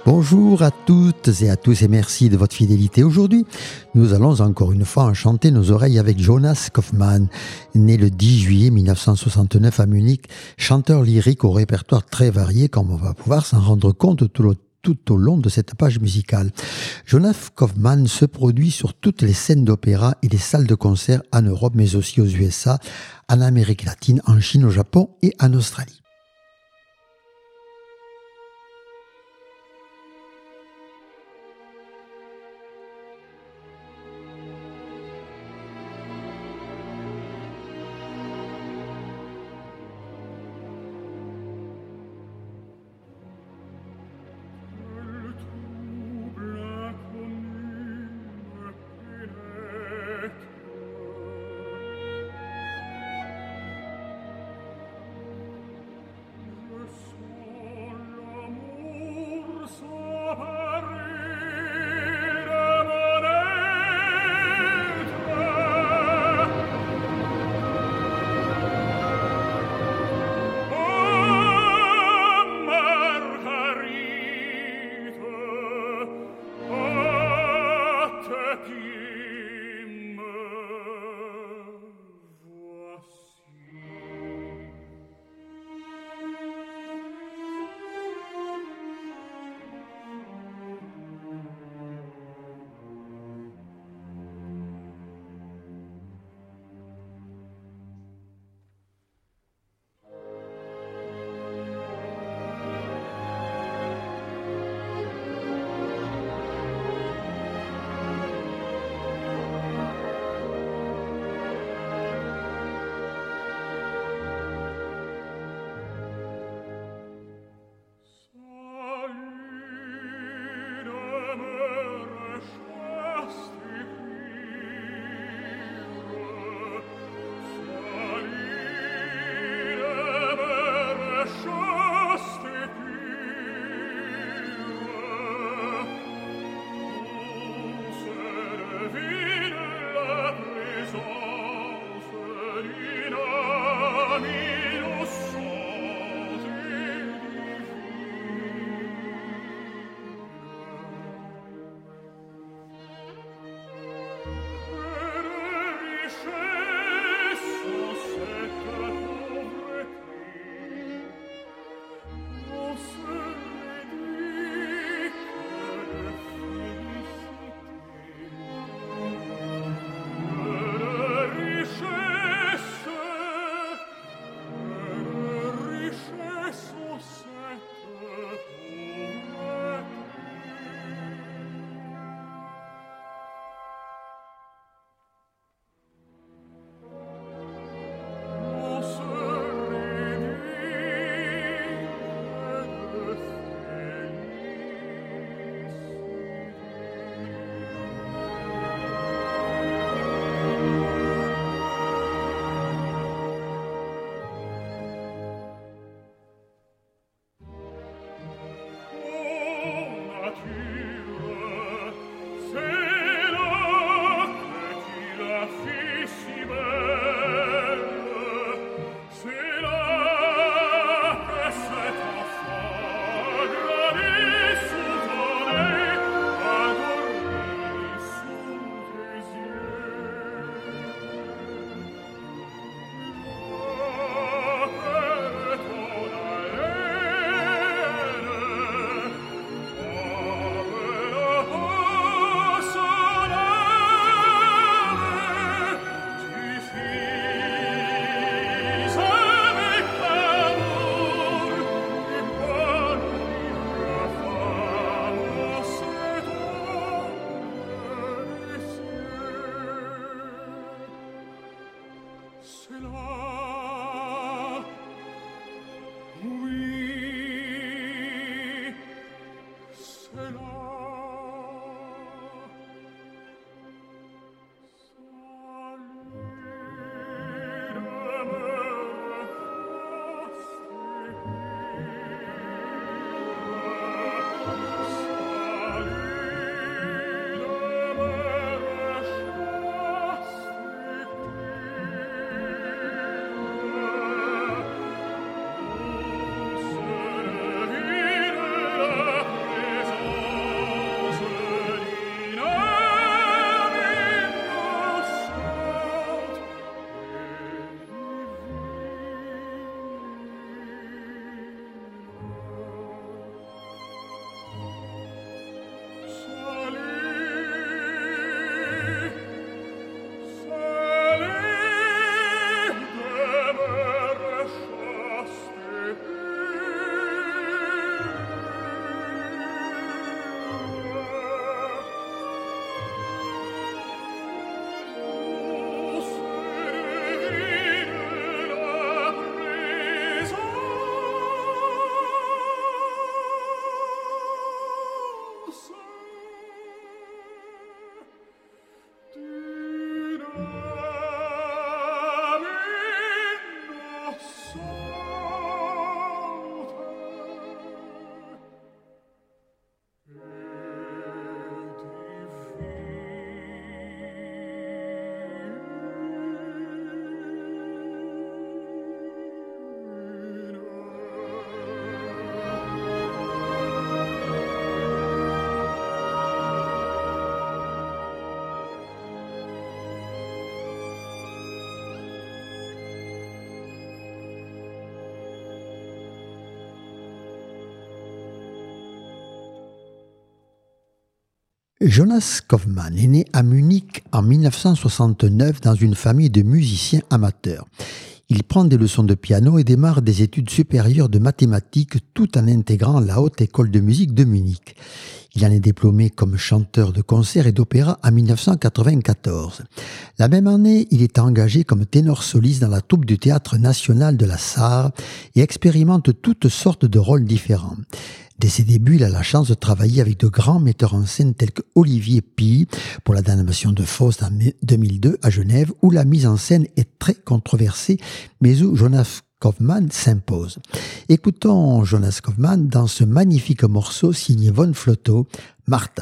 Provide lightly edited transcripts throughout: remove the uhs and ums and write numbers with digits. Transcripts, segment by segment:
Bonjour à toutes et à tous et merci de votre fidélité. Aujourd'hui, nous allons encore une fois enchanter nos oreilles avec Jonas Kaufmann, né le 10 juillet 1969 à Munich, chanteur lyrique au répertoire très varié, comme on va pouvoir s'en rendre compte tout au long de cette page musicale. Jonas Kaufmann se produit sur toutes les scènes d'opéra et les salles de concert en Europe, mais aussi aux USA, en Amérique latine, en Chine, au Japon et en Australie. Jonas Kaufmann est né à Munich en 1969 dans une famille de musiciens amateurs. Il prend des leçons de piano et démarre des études supérieures de mathématiques tout en intégrant la Haute École de musique de Munich. Il en est diplômé comme chanteur de concert et d'opéra en 1994. La même année, il est engagé comme ténor soliste dans la troupe du Théâtre national de la Sarre et expérimente toutes sortes de rôles différents. Dès ses débuts, il a la chance de travailler avec de grands metteurs en scène tels que Olivier Py pour la damnation de Faust en 2002 à Genève, où la mise en scène est très controversée, mais où Jonas Kaufmann s'impose. Écoutons Jonas Kaufmann dans ce magnifique morceau signé Von Flotto, Martha.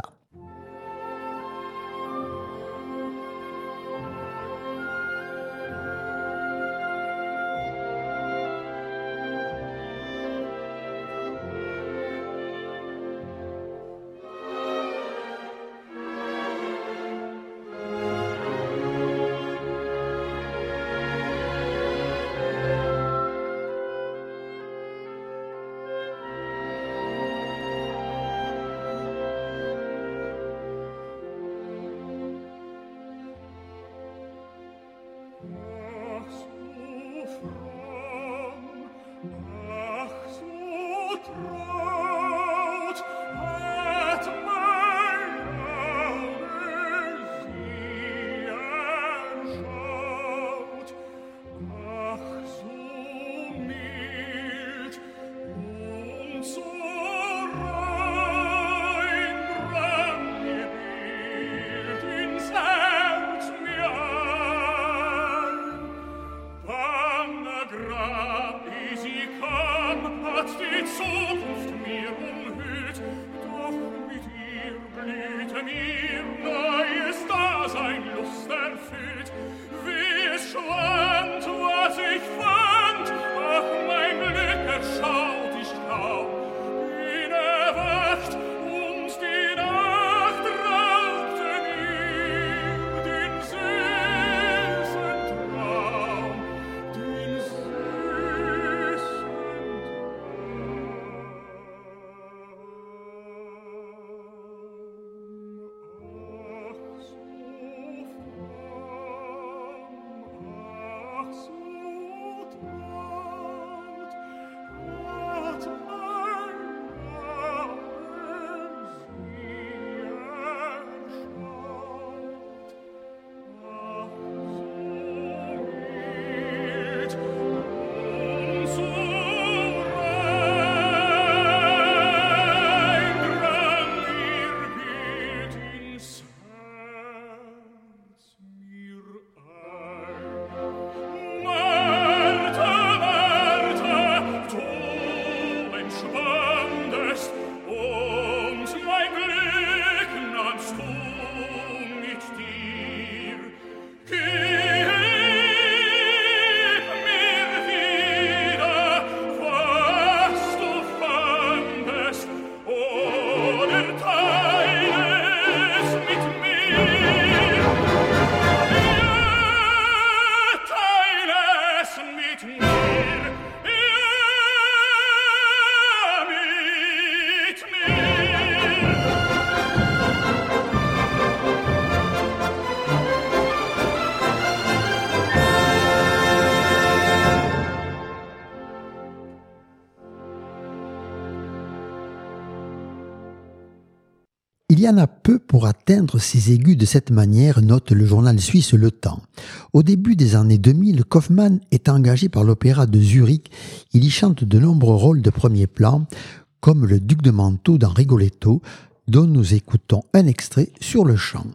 Il y en a peu pour atteindre ces aigus de cette manière, note le journal suisse Le Temps. Au début des années 2000, Kaufmann est engagé par l'Opéra de Zurich. Il y chante de nombreux rôles de premier plan, comme le duc de Mantoue dans Rigoletto, dont nous écoutons un extrait sur le chant.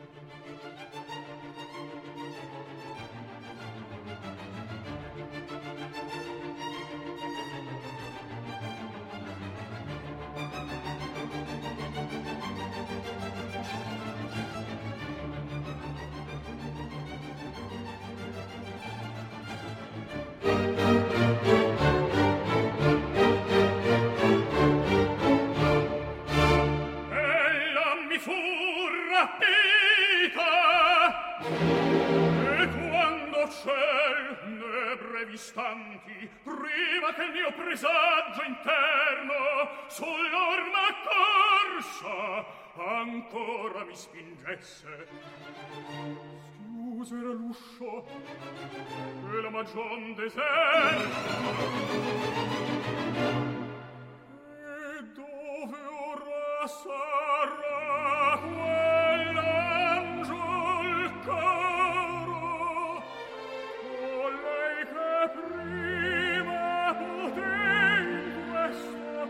Istanti, prima che il mio presagio interno sull'orma corsa ancora mi spingesse. Schiusere l'uscio e la magion deserta. E dove ora sarà quell'angiol caro? O lei che prima potei questa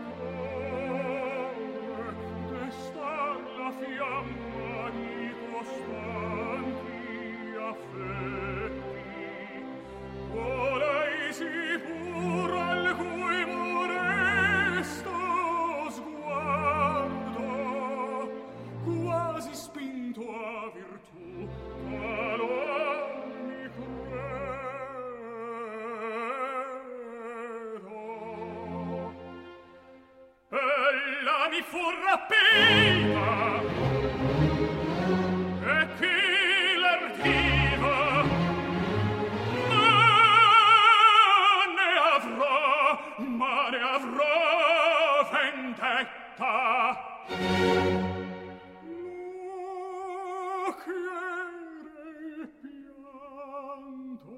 torre destar la fiamma di costanti affetti, volei sicur al cui modesto sguardo, quasi spinto a virtù, talor mi credo. Ella mi fu rapita, e chi l'ardiva, ma ne avrò vendetta. Lo chiede pianto.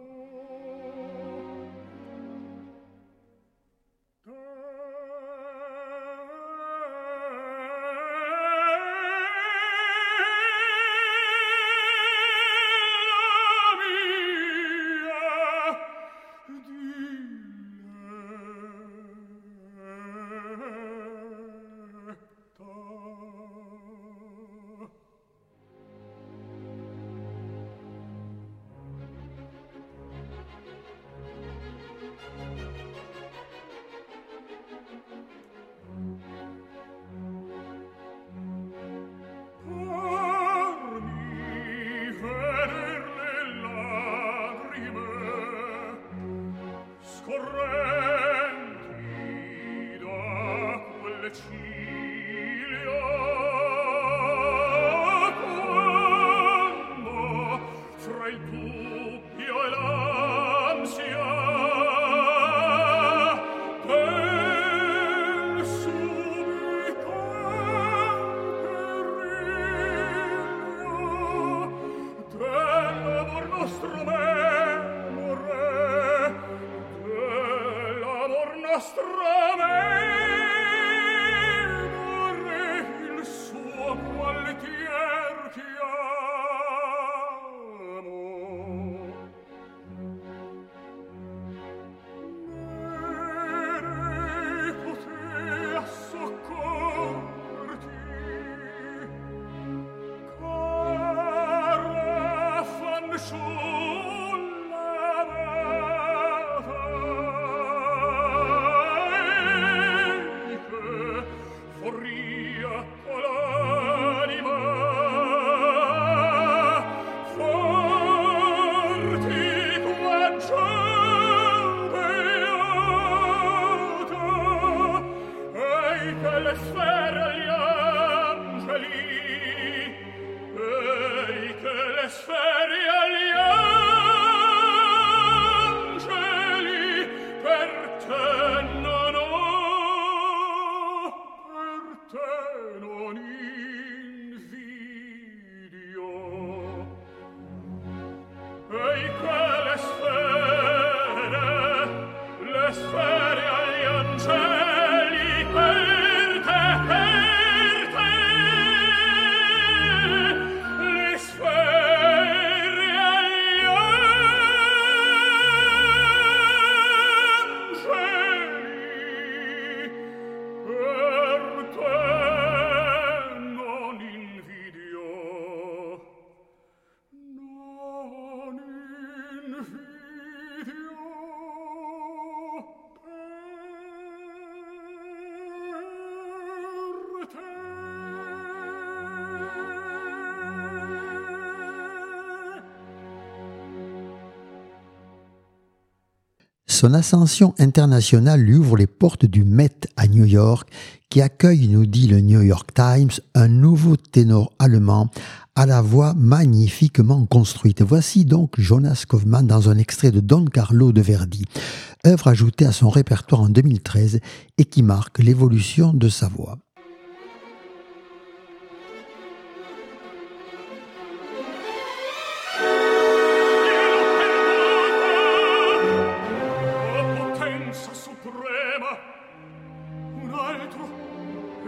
Son ascension internationale lui ouvre les portes du Met à New York, qui accueille, nous dit le New York Times, un nouveau ténor allemand à la voix magnifiquement construite. Voici donc Jonas Kaufmann dans un extrait de Don Carlo de Verdi, œuvre ajoutée à son répertoire en 2013 et qui marque l'évolution de sa voix.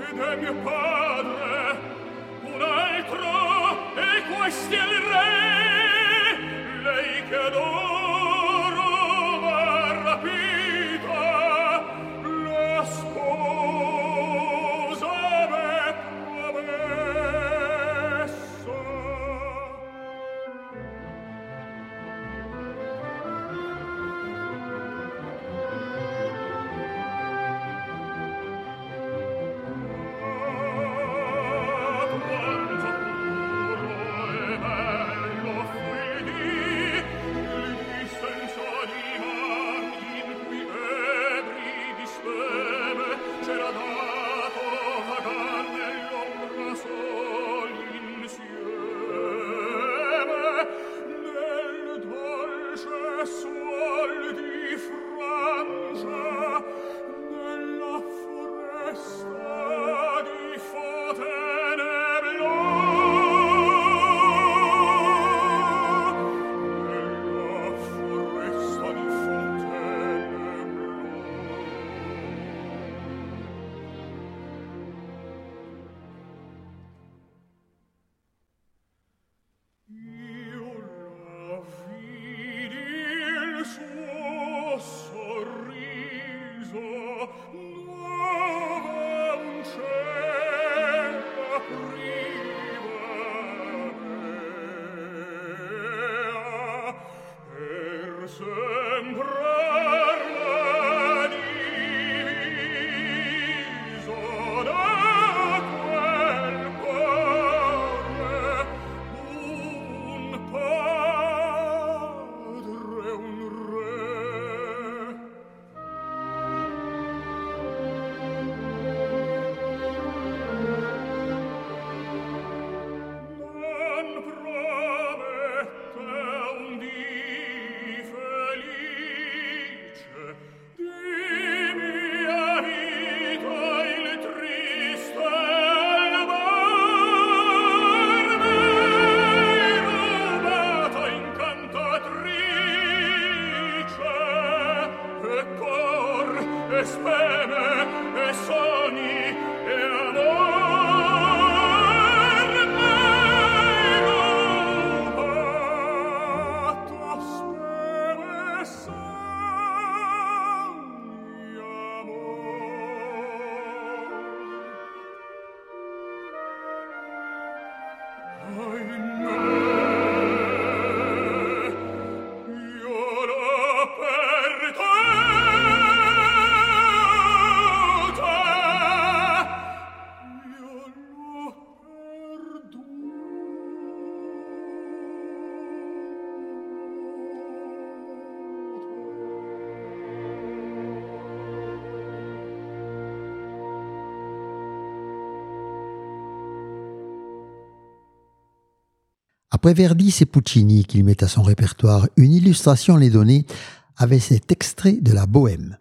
ed è mio padre, un altro, e questi è il re, lei che adoro va rapita, la sposa m'è promessa. Suol di Francia nella foresta di Fontainebleau, nella foresta di Fontainebleau. Io la vidi il suo sorriso, nuova un cielo primavera, per sembrar diviso da quel cuore, un padre, un re. Non promette un dì felice di mia vita il triste amor, m'hai rubata incantatrice, e cor, e speme, e sogni, e amor, m'hai rubato speme, e sogni, amor. Ahimè, io l'ho perduta, io l'ho Après Verdi, c'est Puccini qu'il met à son répertoire. Une illustration l'est donnée avec cet extrait de la Bohème.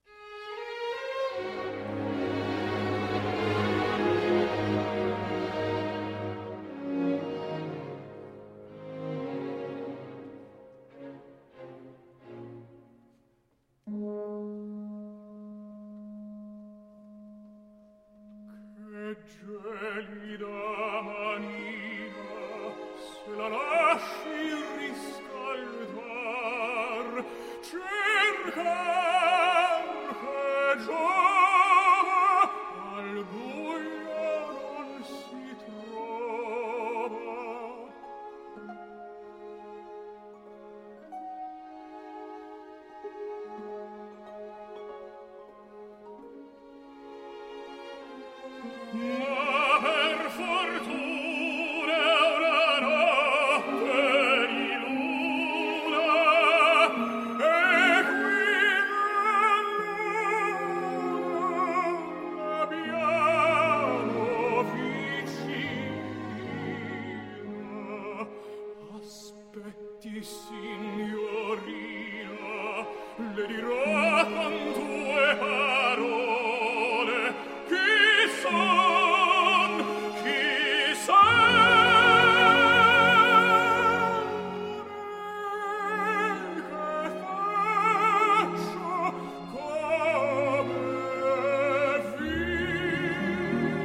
Che gelida manina, se la lasci riscaldar, cercar che giova al buio non si trova. Ma per fortuna una notte di luna, e qui nella abbiamo vicina. Aspetti, signorina, le dirò con due parole chi son, chi faccio come vivo.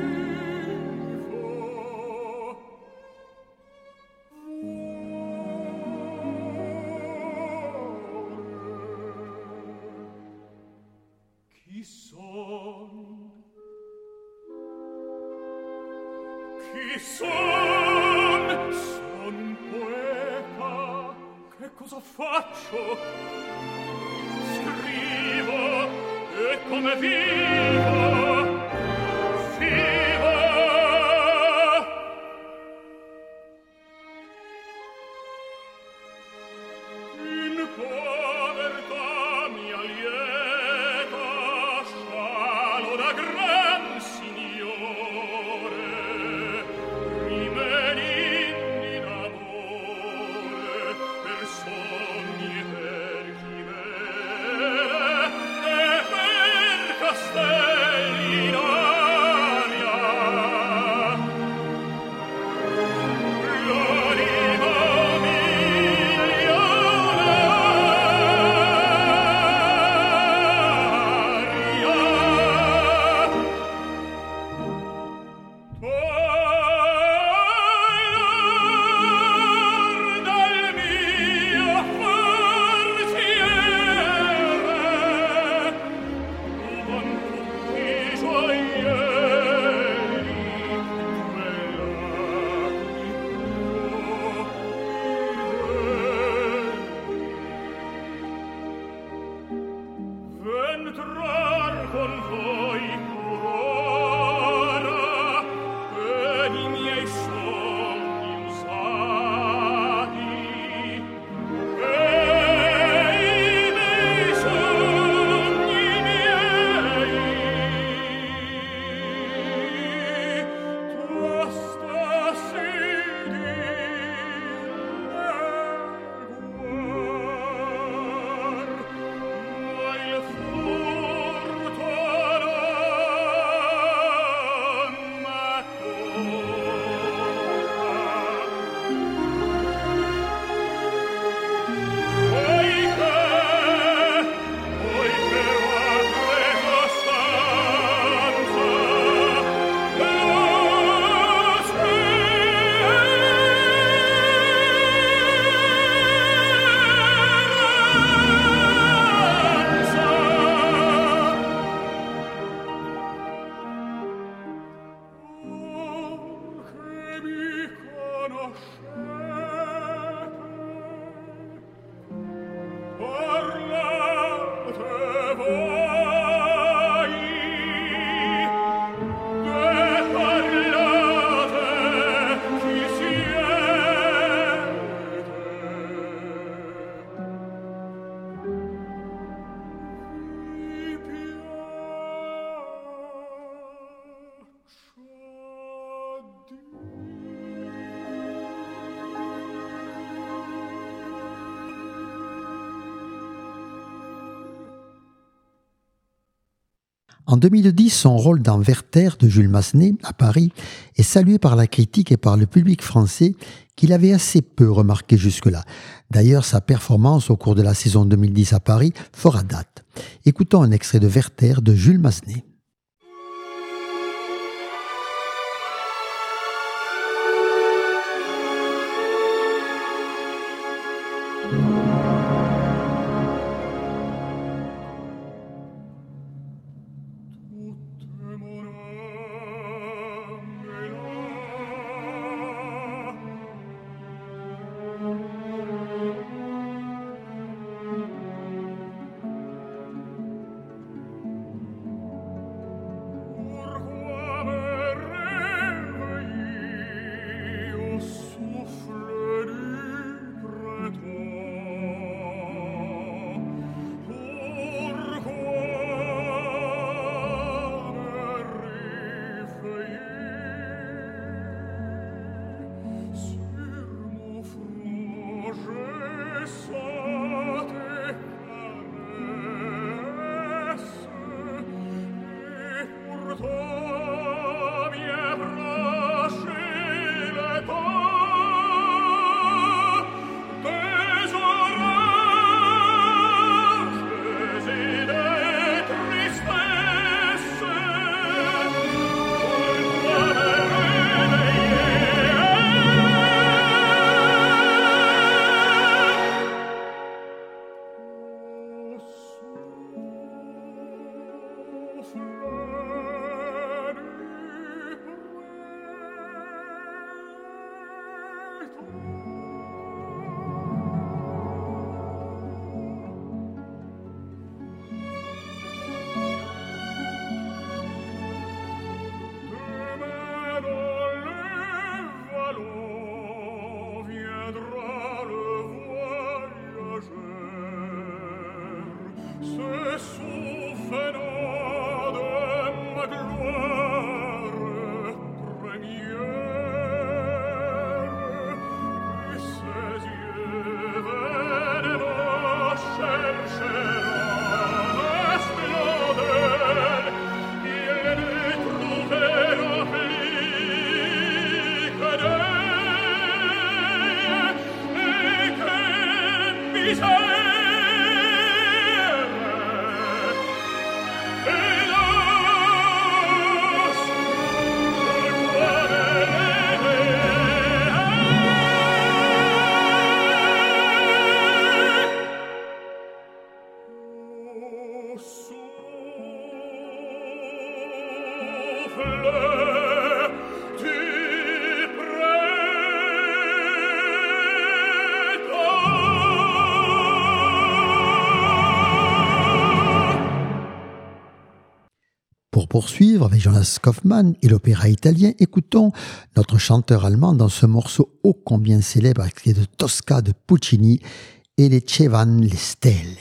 Chi son? Son poeta. Che cosa faccio? Scrivo e come vivo. Vivo. In povertà mia lieta scalo da gran signore, rimenin d'amore per sogni e per chimere e per castelli in aria. L'anima entrar con voi aurora ed i miei sogni usati e i miei sogni miei tu stassi En 2010, son rôle dans Werther de Jules Massenet à Paris est salué par la critique et par le public français qu'il avait assez peu remarqué jusque-là. D'ailleurs, sa performance au cours de la saison 2010 à Paris fera date. Écoutons un extrait de Werther de Jules Massenet. poursuivre avec Jonas Kaufmann et l'opéra italien, écoutons notre chanteur allemand dans ce morceau ô combien célèbre qui est de Tosca de Puccini et les Cevan le Stelle.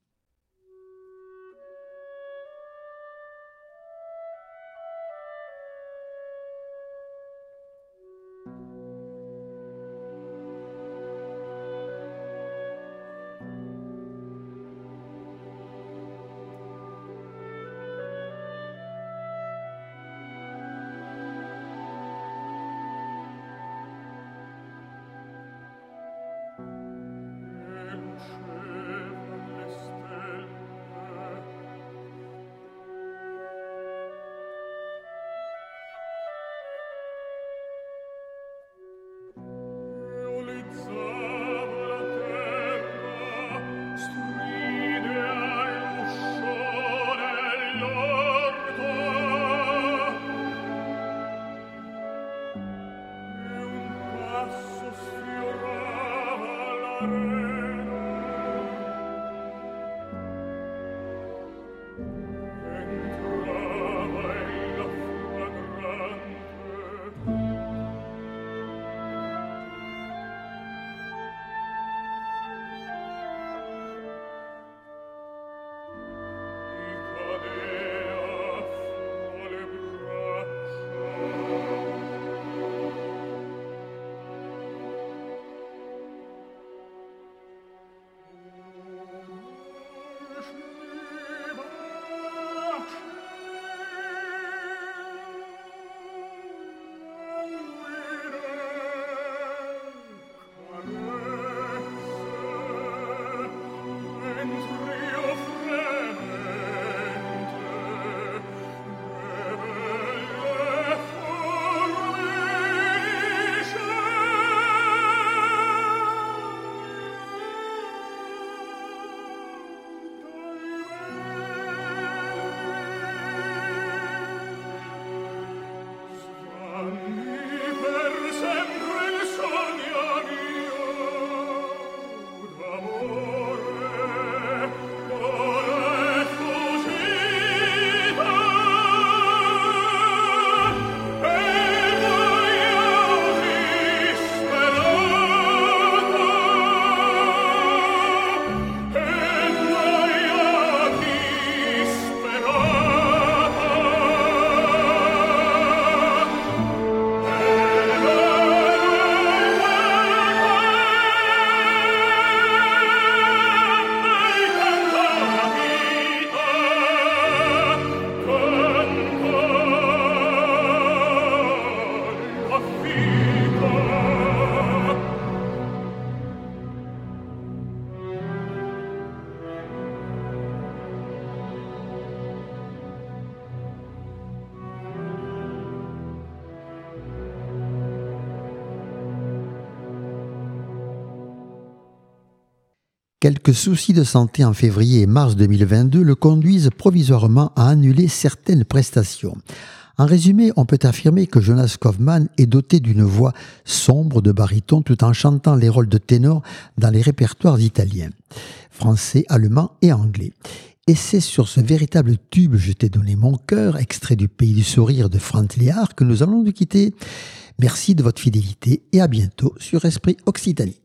Quelques soucis de santé en février et mars 2022 le conduisent provisoirement à annuler certaines prestations. En résumé, on peut affirmer que Jonas Kaufmann est doté d'une voix sombre de baryton tout en chantant les rôles de ténor dans les répertoires italiens, français, allemand et anglais. Et c'est sur ce véritable tube « Je t'ai donné mon cœur », extrait du Pays du Sourire de Franz Lehár, que nous allons nous quitter. Merci de votre fidélité et à bientôt sur Esprit Occitanie.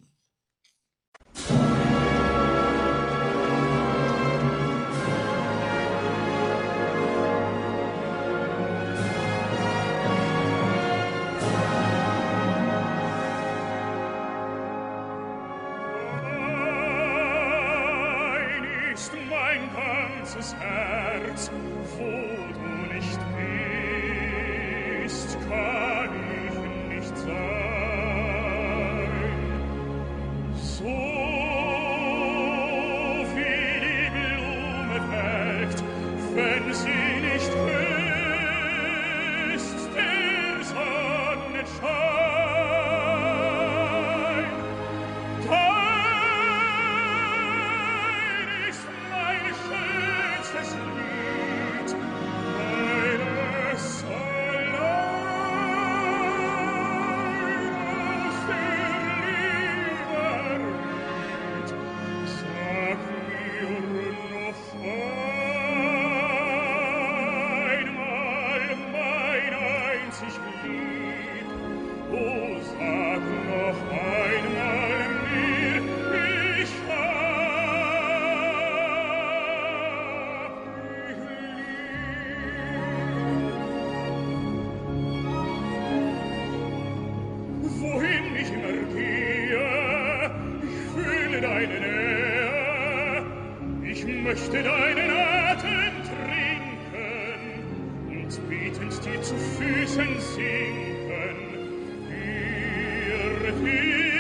Herz, wo du nicht bist, kann ich nicht sein. So wie die Blume welkt, wenn sie nicht küsst, der Sonnenschein. Dein ist mein schönstes Lied, deines lieb. Oh, sag noch einmal mir, ich hab dich lieb. Wohin ich immer gehe, ich fühle deine Nähe, ich möchte deinen Atem trinken und betend dir zu Füßen sinken. Irret mich